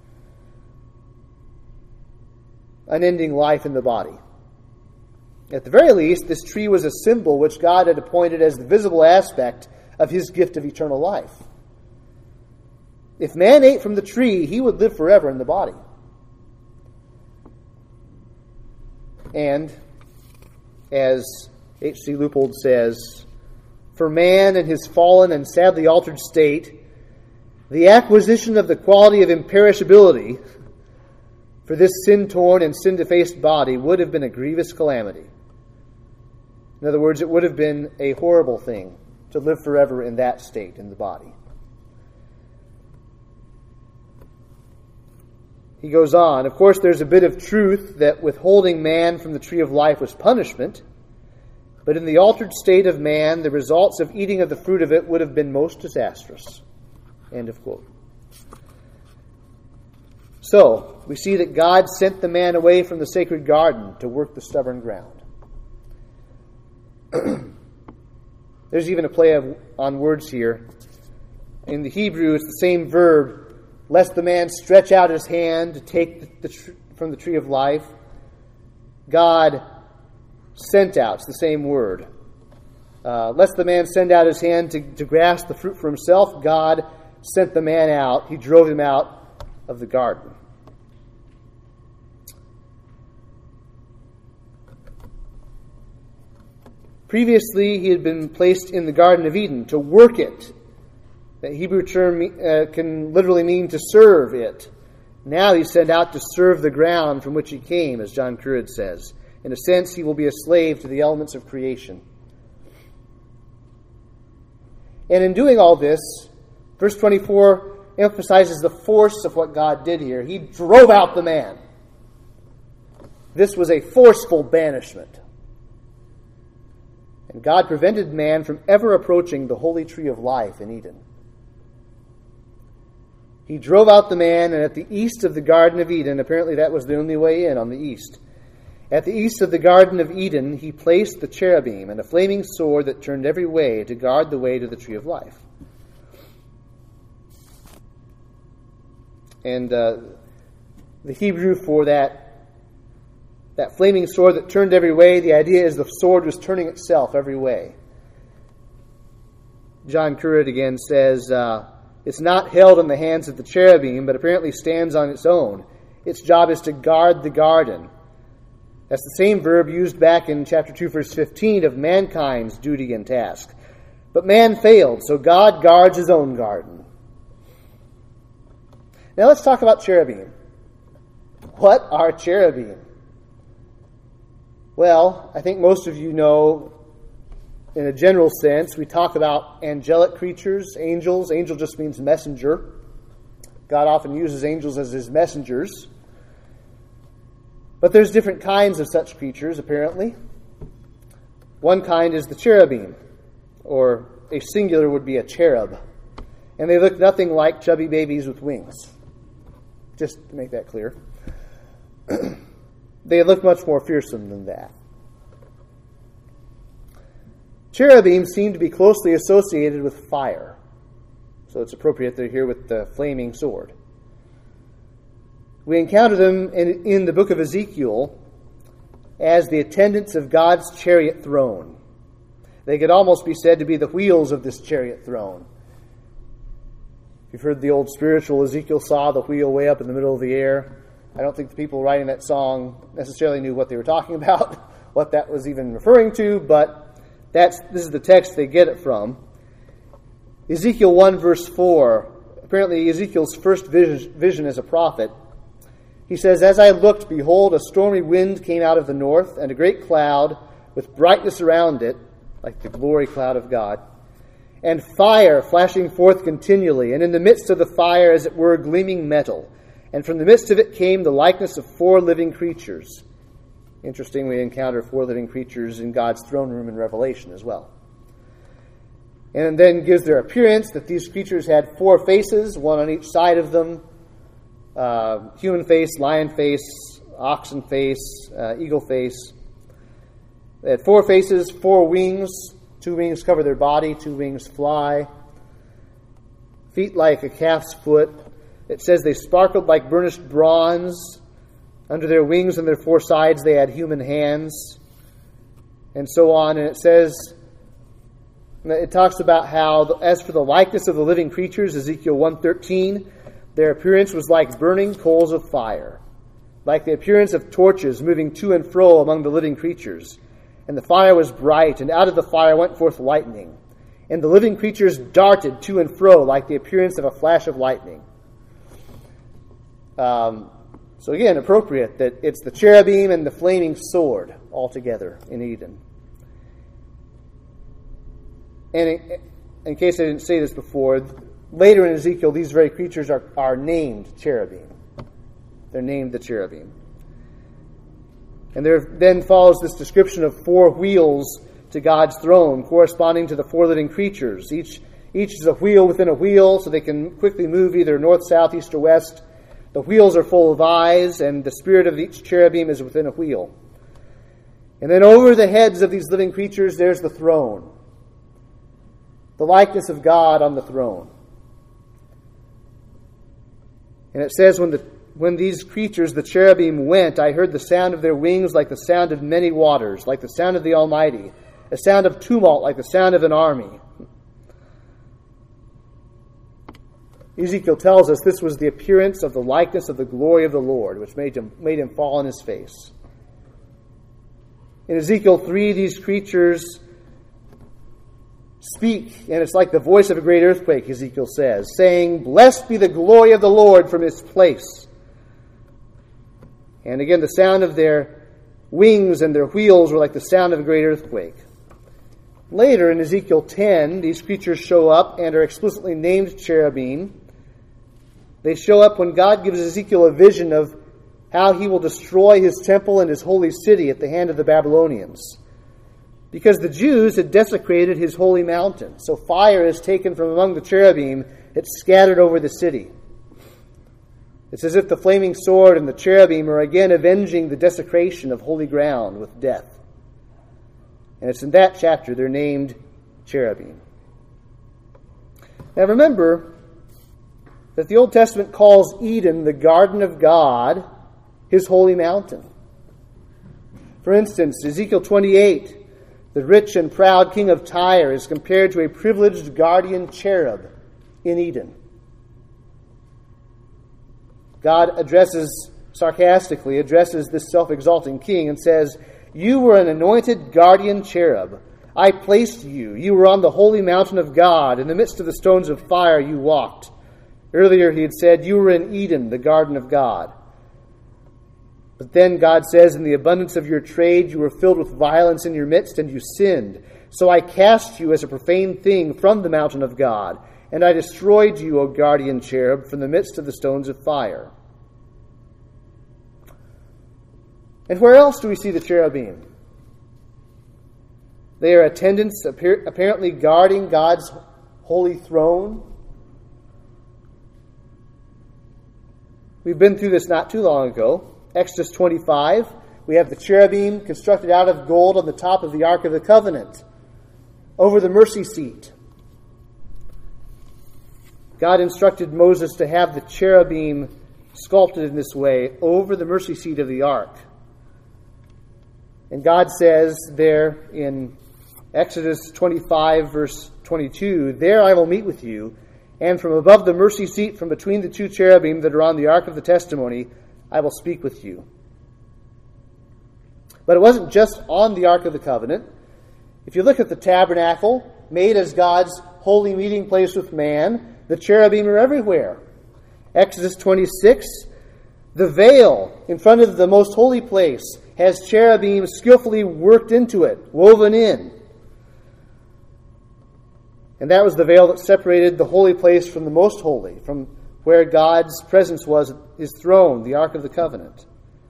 unending life in the body. At the very least, this tree was a symbol which God had appointed as the visible aspect of his gift of eternal life. If man ate from the tree, he would live forever in the body. And, as H.C. Leupold says, for man in his fallen and sadly altered state, the acquisition of the quality of imperishability for this sin-torn and sin-defaced body would have been a grievous calamity. In other words, it would have been a horrible thing to live forever in that state in the body. He goes on, of course, there's a bit of truth that withholding man from the tree of life was punishment, but in the altered state of man, the results of eating of the fruit of it would have been most disastrous. End of quote. So, we see that God sent the man away from the sacred garden to work the stubborn ground. There's even a play on words here. In the Hebrew, it's the same verb, lest the man stretch out his hand to take from the tree of life. God sent out, it's the same word. Lest the man send out his hand to grasp the fruit for himself, God sent the man out. He drove him out of the garden. Previously, he had been placed in the Garden of Eden to work it That Hebrew term can literally mean to serve it. Now he's sent out to serve the ground from which he came, as John Currid says. In a sense, he will be a slave to the elements of creation. And in doing all this, verse 24 emphasizes the force of what God did here. He drove out the man. This was a forceful banishment. And God prevented man from ever approaching the holy tree of life in Eden. He drove out the man, and at the east of the Garden of Eden, apparently that was the only way in on the east. At the east of the Garden of Eden, he placed the cherubim and a flaming sword that turned every way to guard the way to the tree of life. And the Hebrew for that flaming sword that turned every way, the idea is the sword was turning itself every way. John Currid again says, it's not held in the hands of the cherubim, but apparently stands on its own. Its job is to guard the garden. That's the same verb used back in chapter 2, verse 15 of mankind's duty and task. But man failed, so God guards his own garden. Now let's talk about cherubim. What are cherubim? Well, I think most of you know, in a general sense, we talk about angelic creatures, angels. Angel just means messenger. God often uses angels as his messengers. But there's different kinds of such creatures, apparently. One kind is the cherubim, or a singular would be a cherub. And they look nothing like chubby babies with wings. Just to make that clear. They look much more fearsome than that. Cherubim seem to be closely associated with fire. So it's appropriate they're here with the flaming sword. We encounter them in the book of Ezekiel as the attendants of God's chariot throne. They could almost be said to be the wheels of this chariot throne. You've heard the old spiritual Ezekiel saw the wheel way up in the middle of the air. I don't think the people writing that song necessarily knew what they were talking about, what that was even referring to, but this is the text they get it from. Ezekiel 1 verse 4, apparently Ezekiel's first vision as a prophet. He says, "As I looked, behold, a stormy wind came out of the north, and a great cloud with brightness around it, like the glory cloud of God, and fire flashing forth continually, and in the midst of the fire, as it were, gleaming metal. And from the midst of it came the likeness of 4 living creatures." Interesting, we encounter 4 living creatures in God's throne room in Revelation as well. And then gives their appearance that these creatures had 4 faces, one on each side of them. Human face, lion face, oxen face, eagle face. They had 4 faces, 4 wings. 2 wings cover their body, 2 wings fly. Feet like a calf's foot. It says they sparkled like burnished bronze. Under their wings and their 4 sides they had human hands. And so on. And it talks about how, as for the likeness of the living creatures, Ezekiel 1:13, their appearance was like burning coals of fire, like the appearance of torches moving to and fro among the living creatures. And the fire was bright, and out of the fire went forth lightning. And the living creatures darted to and fro like the appearance of a flash of lightning. So again, appropriate that it's the cherubim and the flaming sword all together in Eden. And in case I didn't say this before, later in Ezekiel, these very creatures are named cherubim. They're named the cherubim. And there then follows this description of 4 wheels to God's throne, corresponding to the 4 living creatures. Each is a wheel within a wheel, so they can quickly move either north, south, east, or west. The wheels are full of eyes, and the spirit of each cherubim is within a wheel. And then over the heads of these living creatures, there's the throne. The likeness of God on the throne. And it says, when these creatures, the cherubim, went, I heard the sound of their wings like the sound of many waters, like the sound of the Almighty, a sound of tumult like the sound of an army. Ezekiel tells us this was the appearance of the likeness of the glory of the Lord, which made him fall on his face. In Ezekiel 3, these creatures speak, and it's like the voice of a great earthquake, Ezekiel says, saying, "Blessed be the glory of the Lord from his place." And again, the sound of their wings and their wheels were like the sound of a great earthquake. Later in Ezekiel 10, these creatures show up and are explicitly named cherubim. They show up when God gives Ezekiel a vision of how he will destroy his temple and his holy city at the hand of the Babylonians, because the Jews had desecrated his holy mountain. So fire is taken from among the cherubim, it's scattered over the city. It's as if the flaming sword and the cherubim are again avenging the desecration of holy ground with death. And it's in that chapter they're named cherubim. Now remember that the Old Testament calls Eden the garden of God, his holy mountain. For instance, Ezekiel 28, the rich and proud king of Tyre is compared to a privileged guardian cherub in Eden. God sarcastically addresses this self-exalting king and says, "You were an anointed guardian cherub. I placed you. You were on the holy mountain of God. In the midst of the stones of fire you walked." Earlier he had said, "You were in Eden, the garden of God." But then God says, "In the abundance of your trade you were filled with violence in your midst, and you sinned. So I cast you as a profane thing from the mountain of God, and I destroyed you, O guardian cherub, from the midst of the stones of fire." And where else do we see the cherubim? They are attendants apparently guarding God's holy throne. We've been through this not too long ago. Exodus 25, we have the cherubim constructed out of gold on the top of the Ark of the Covenant, over the mercy seat. God instructed Moses to have the cherubim sculpted in this way over the mercy seat of the Ark. And God says there in Exodus 25, verse 22, "There I will meet with you, and from above the mercy seat, from between the two cherubim that are on the Ark of the Testimony, I will speak with you." But it wasn't just on the Ark of the Covenant. If you look at the tabernacle, made as God's holy meeting place with man, the cherubim are everywhere. Exodus 26, the veil in front of the most holy place has cherubim skillfully worked into it, woven in. And that was the veil that separated the holy place from the most holy, from where God's presence was, his throne, the Ark of the Covenant.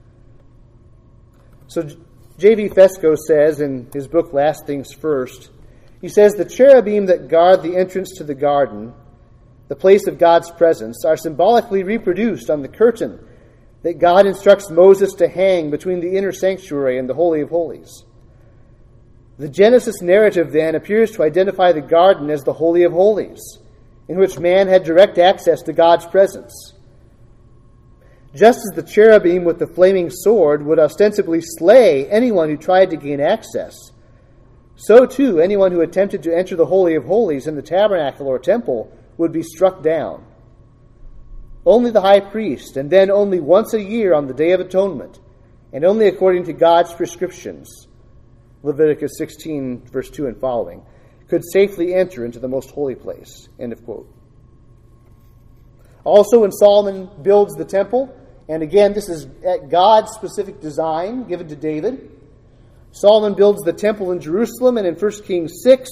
So J.V. Fesko says in his book, Last Things First, he says, "The cherubim that guard the entrance to the garden, the place of God's presence, are symbolically reproduced on the curtain that God instructs Moses to hang between the inner sanctuary and the Holy of Holies. The Genesis narrative then appears to identify the garden as the Holy of Holies, in which man had direct access to God's presence. Just as the cherubim with the flaming sword would ostensibly slay anyone who tried to gain access, so too anyone who attempted to enter the Holy of Holies in the tabernacle or temple would be struck down. Only the high priest, and then only once a year on the Day of Atonement, and only according to God's prescriptions, Leviticus 16, verse 2 and following, could safely enter into the most holy place." End of quote. Also, when Solomon builds the temple, and again, this is at God's specific design given to David, Solomon builds the temple in Jerusalem, and in 1 Kings 6,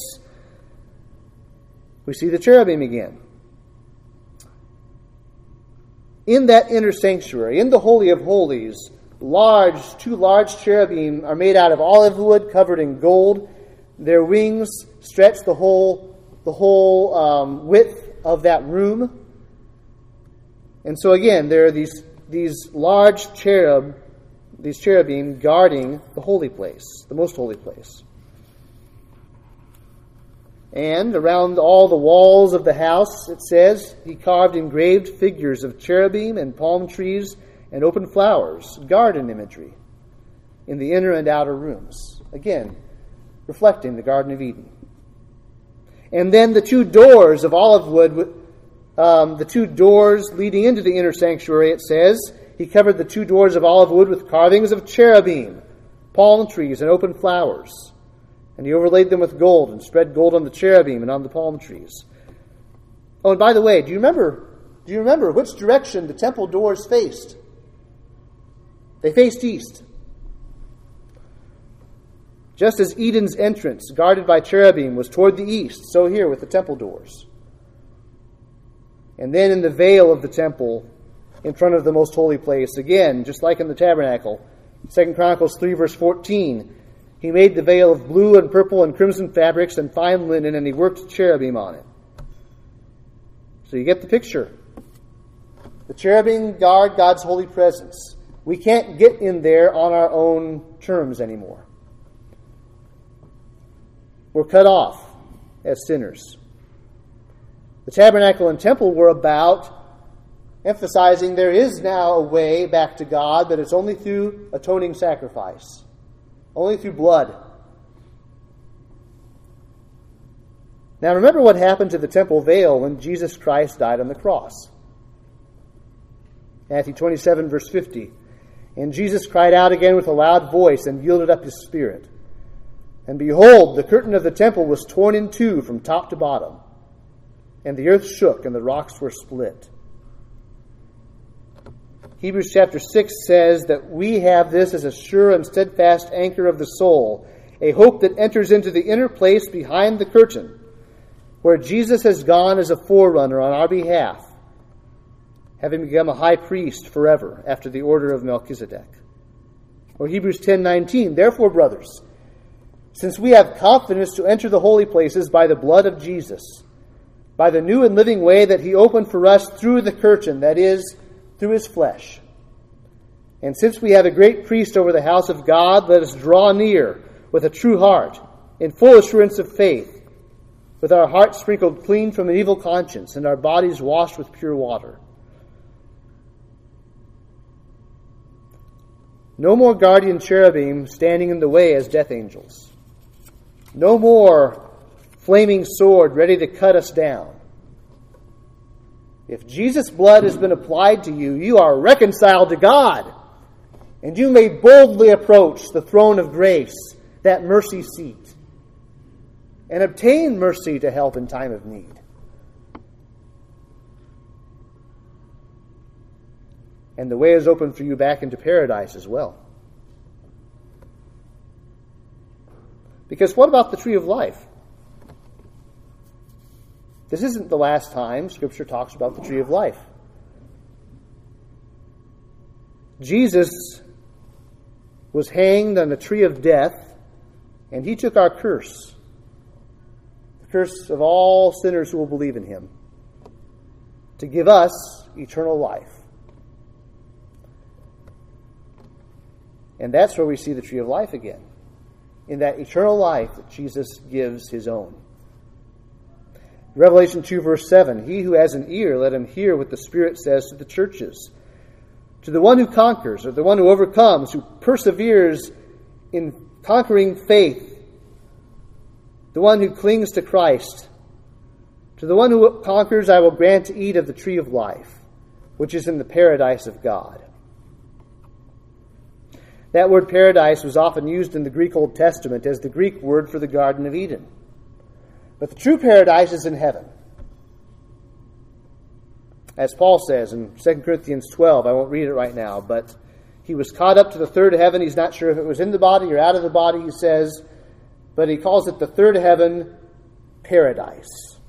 we see the cherubim again. In that inner sanctuary, in the Holy of Holies, two large cherubim are made out of olive wood covered in gold. Their wings stretch the whole width of that room. And so again, there are these large cherubim guarding the holy place, the most holy place. And around all the walls of the house, it says, he carved engraved figures of cherubim and palm trees and open flowers, garden imagery, in the inner and outer rooms. Again, reflecting the Garden of Eden. And then the two doors of olive wood, the two doors leading into the inner sanctuary, it says, he covered the two doors of olive wood with carvings of cherubim, palm trees, and open flowers. And he overlaid them with gold and spread gold on the cherubim and on the palm trees. Oh, and by the way, do you remember which direction the temple doors faced? They faced east. Just as Eden's entrance, guarded by cherubim, was toward the east, so here with the temple doors. And then in the veil of the temple, in front of the most holy place, again, just like in the tabernacle, 2 Chronicles 3, verse 14, he made the veil of blue and purple and crimson fabrics and fine linen, and he worked cherubim on it. So you get the picture. The cherubim guard God's holy presence. We can't get in there on our own terms anymore. We're cut off as sinners. The tabernacle and temple were about emphasizing there is now a way back to God, but it's only through atoning sacrifice, only through blood. Now remember what happened to the temple veil when Jesus Christ died on the cross. Matthew 27, verse 50. And Jesus cried out again with a loud voice and yielded up his spirit. And behold, the curtain of the temple was torn in two from top to bottom, and the earth shook and the rocks were split. Hebrews chapter 6 says that we have this as a sure and steadfast anchor of the soul, a hope that enters into the inner place behind the curtain, where Jesus has gone as a forerunner on our behalf, having become a high priest forever after the order of Melchizedek. Or Hebrews 10:19, therefore, brothers, since we have confidence to enter the holy places by the blood of Jesus, by the new and living way that he opened for us through the curtain, that is, through his flesh. And since we have a great priest over the house of God, let us draw near with a true heart, in full assurance of faith, with our hearts sprinkled clean from an evil conscience and our bodies washed with pure water. No more guardian cherubim standing in the way as death angels. No more flaming sword ready to cut us down. If Jesus' blood has been applied to you, you are reconciled to God, and you may boldly approach the throne of grace, that mercy seat, and obtain mercy to help in time of need. And the way is open for you back into paradise as well. Because what about the tree of life? This isn't the last time Scripture talks about the tree of life. Jesus was hanged on the tree of death, and he took our curse, the curse of all sinners who will believe in him, to give us eternal life. And that's where we see the tree of life again, in that eternal life that Jesus gives his own. Revelation 2, verse 7, he who has an ear, let him hear what the Spirit says to the churches. To the one who conquers, or the one who overcomes, who perseveres in conquering faith, the one who clings to Christ, to the one who conquers, I will grant to eat of the tree of life, which is in the paradise of God. That word paradise was often used in the Greek Old Testament as the Greek word for the Garden of Eden. But the true paradise is in heaven. As Paul says in 2 Corinthians 12, I won't read it right now, but he was caught up to the third heaven. He's not sure if it was in the body or out of the body, he says, but he calls it the third heaven, paradise.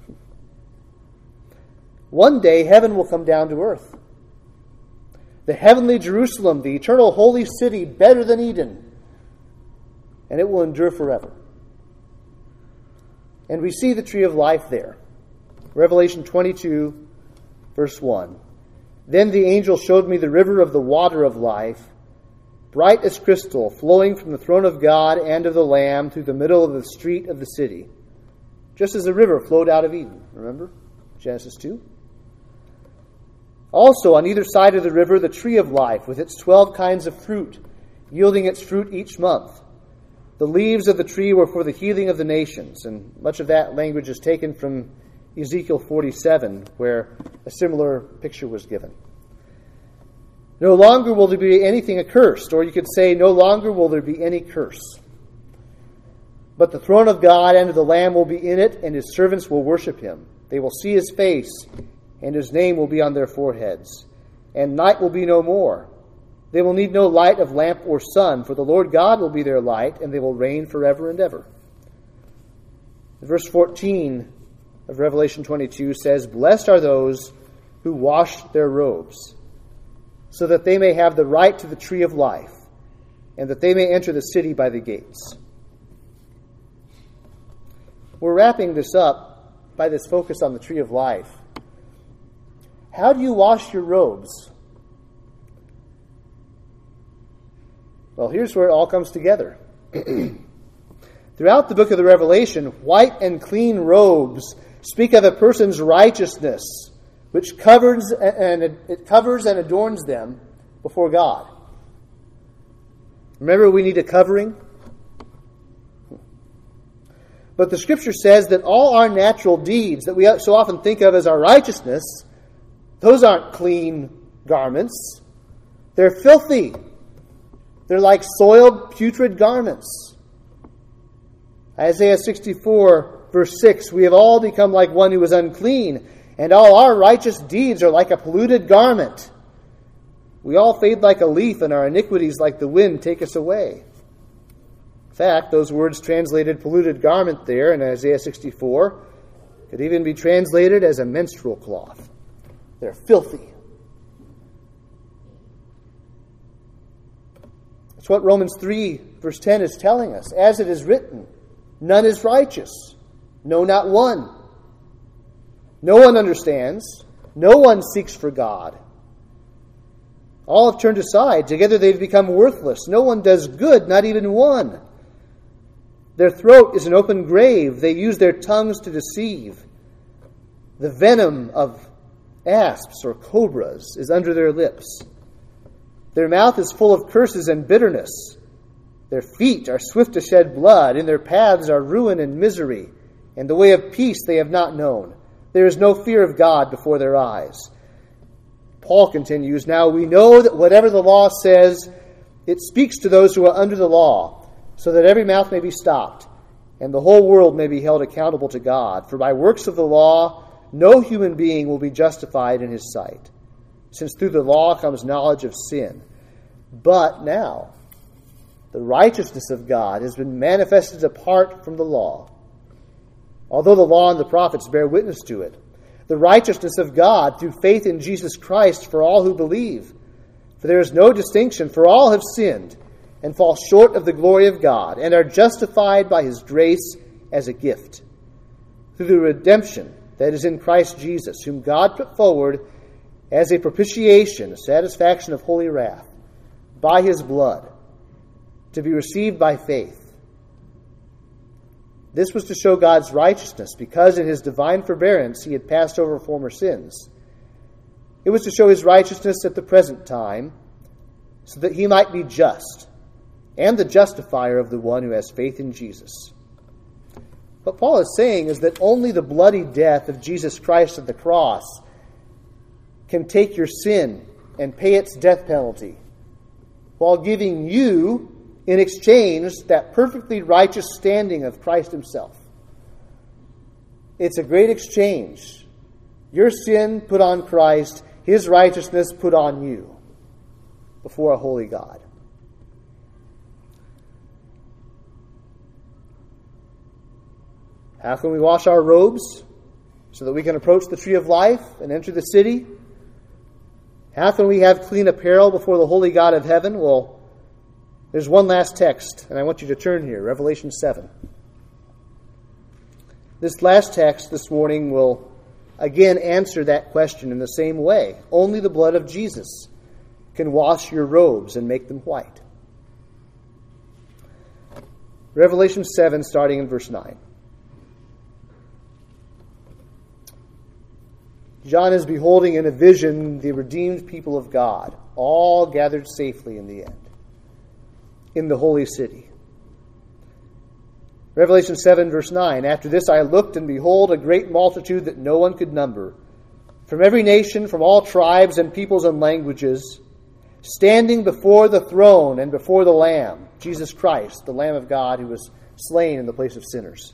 One day, heaven will come down to earth. The heavenly Jerusalem, the eternal holy city, better than Eden, and it will endure forever. And we see the tree of life there. Revelation 22, verse 1. Then the angel showed me the river of the water of life, bright as crystal, flowing from the throne of God and of the Lamb through the middle of the street of the city, just as a river flowed out of Eden. Remember? Genesis 2. Also, on either side of the river, the tree of life, with its 12 kinds of fruit, yielding its fruit each month. The leaves of the tree were for the healing of the nations, and much of that language is taken from Ezekiel 47, where a similar picture was given. No longer will there be anything accursed, or you could say, no longer will there be any curse. But the throne of God and of the Lamb will be in it, and his servants will worship him. They will see his face, and his name will be on their foreheads. And night will be no more. They will need no light of lamp or sun, for the Lord God will be their light, and they will reign forever and ever. Verse 14 of Revelation 22 says, Blessed are those who wash their robes, so that they may have the right to the tree of life, and that they may enter the city by the gates. We're wrapping this up by this focus on the tree of life. How do you wash your robes? Well, here's where it all comes together. Throughout the book of the Revelation, white and clean robes speak of a person's righteousness, which covers and adorns them before God. Remember, we need a covering. But the Scripture says that all our natural deeds that we so often think of as our righteousness, those aren't clean garments. They're filthy. They're like soiled, putrid garments. Isaiah 64, verse 6, We have all become like one who is unclean, and all our righteous deeds are like a polluted garment. We all fade like a leaf, and our iniquities like the wind take us away. In fact, those words translated polluted garment there in Isaiah 64 could even be translated as a menstrual cloth. They're filthy. That's what Romans 3, verse 10 is telling us. As it is written, none is righteous. No, not one. No one understands. No one seeks for God. All have turned aside. Together they've become worthless. No one does good, not even one. Their throat is an open grave. They use their tongues to deceive. The venom of asps or cobras is under their lips. Their mouth is full of curses and bitterness. Their feet are swift to shed blood. In their paths are ruin and misery. And the way of peace they have not known. There is no fear of God before their eyes. Paul continues, Now we know that whatever the law says, it speaks to those who are under the law, so that every mouth may be stopped, and the whole world may be held accountable to God. For by works of the law, no human being will be justified in his sight, since through the law comes knowledge of sin. But now, the righteousness of God has been manifested apart from the law, although the law and the prophets bear witness to it. The righteousness of God through faith in Jesus Christ for all who believe. For there is no distinction, for all have sinned and fall short of the glory of God, and are justified by his grace as a gift, through the redemption that is in Christ Jesus, whom God put forward as a propitiation, a satisfaction of holy wrath, by his blood, to be received by faith. This was to show God's righteousness, because in his divine forbearance he had passed over former sins. It was to show his righteousness at the present time, so that he might be just, and the justifier of the one who has faith in Jesus. What Paul is saying is that only the bloody death of Jesus Christ at the cross can take your sin and pay its death penalty, while giving you, in exchange, that perfectly righteous standing of Christ himself. It's a great exchange. Your sin put on Christ, his righteousness put on you before a holy God. How can we wash our robes so that we can approach the tree of life and enter the city? How can we have clean apparel before the holy God of heaven? Well, there's one last text, and I want you to turn here, Revelation 7. This last text this morning will again answer that question in the same way. Only the blood of Jesus can wash your robes and make them white. Revelation 7, starting in verse 9. John is beholding in a vision the redeemed people of God, all gathered safely in the end, in the holy city. Revelation 7, verse 9. After this I looked, and behold, a great multitude that no one could number, from every nation, from all tribes and peoples and languages. standing before the throne and before the Lamb, Jesus Christ, the Lamb of God who was slain in the place of sinners.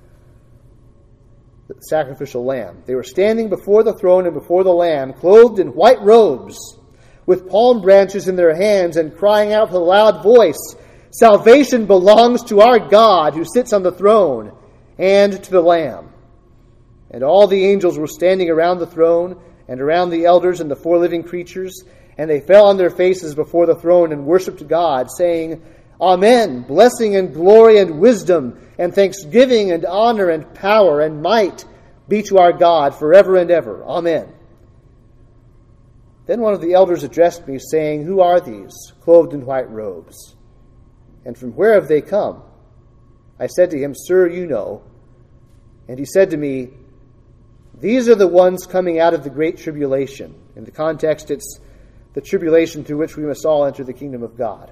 The sacrificial lamb. They were standing before the throne and before the Lamb, clothed in white robes, with palm branches in their hands, and crying out with a loud voice, "Salvation belongs to our God who sits on the throne and to the Lamb." And all the angels were standing around the throne and around the elders and the four living creatures, and they fell on their faces before the throne and worshipped God, saying, "Amen, blessing and glory and wisdom and thanksgiving and honor and power and might be to our God forever and ever. Amen." Then one of the elders addressed me, saying, "Who are these, clothed in white robes? And from where have they come?" I said to him, "Sir, you know." And he said to me, "These are the ones coming out of the great tribulation." In the context, it's the tribulation through which we must all enter the kingdom of God.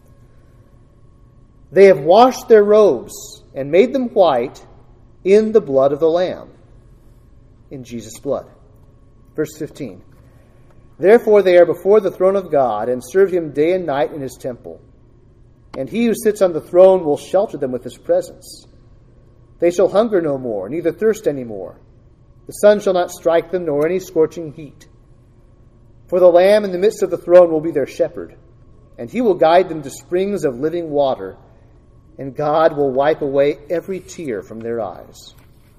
"They have washed their robes and made them white in the blood of the Lamb," in Jesus' blood. Verse 15. "Therefore they are before the throne of God and serve him day and night in his temple. And he who sits on the throne will shelter them with his presence. They shall hunger no more, neither thirst any more. The sun shall not strike them, nor any scorching heat. For the Lamb in the midst of the throne will be their shepherd, and he will guide them to springs of living water, and God will wipe away every tear from their eyes."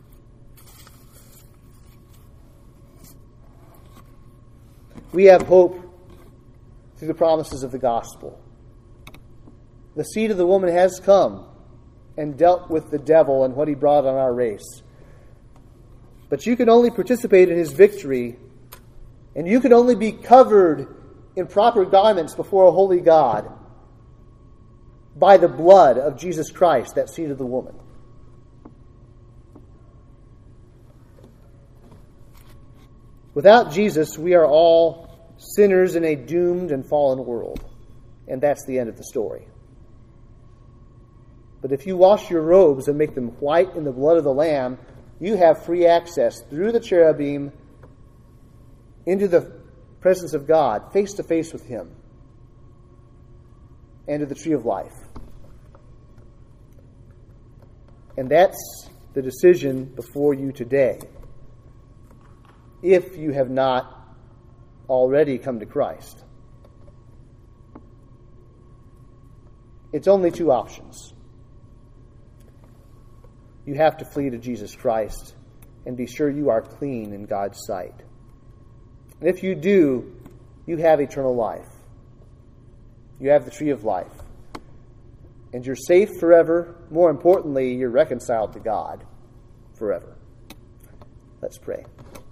We have hope through the promises of the gospel. The seed of the woman has come and dealt with the devil and what he brought on our race. But you can only participate in his victory, and you can only be covered in proper garments before a holy God by the blood of Jesus Christ, that seed of the woman. Without Jesus, we are all sinners in a doomed and fallen world, and that's the end of the story. But if you wash your robes and make them white in the blood of the Lamb, you have free access through the cherubim into the presence of God, face to face with him, and to the tree of life. And that's the decision before you today, if you have not already come to Christ. It's only two options. You have to flee to Jesus Christ and be sure you are clean in God's sight. And if you do, you have eternal life. You have the tree of life. And you're safe forever. More importantly, you're reconciled to God forever. Let's pray.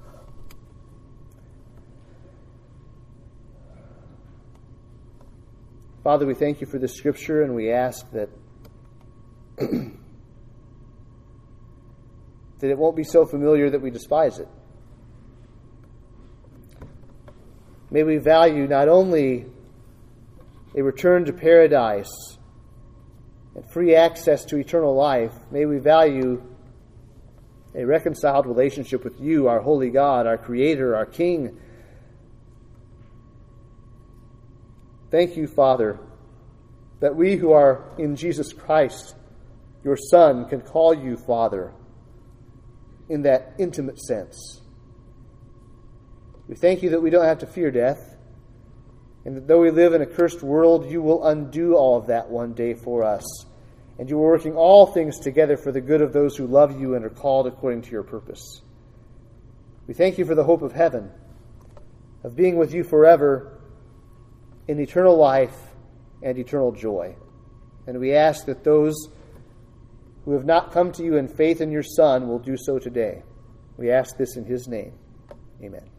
Father, we thank you for this scripture, and we ask that that it won't be so familiar that we despise it. May we value not only a return to paradise and free access to eternal life, may we value a reconciled relationship with you, our holy God, our Creator, our King. Thank you, Father, that we who are in Jesus Christ, your Son, can call you Father in that intimate sense. We thank you that we don't have to fear death, and that though we live in a cursed world, you will undo all of that one day for us, and you are working all things together for the good of those who love you and are called according to your purpose. We thank you for the hope of heaven, of being with you forever in eternal life and eternal joy. And we ask that those who have not come to you in faith in your Son will do so today. We ask this in his name. Amen.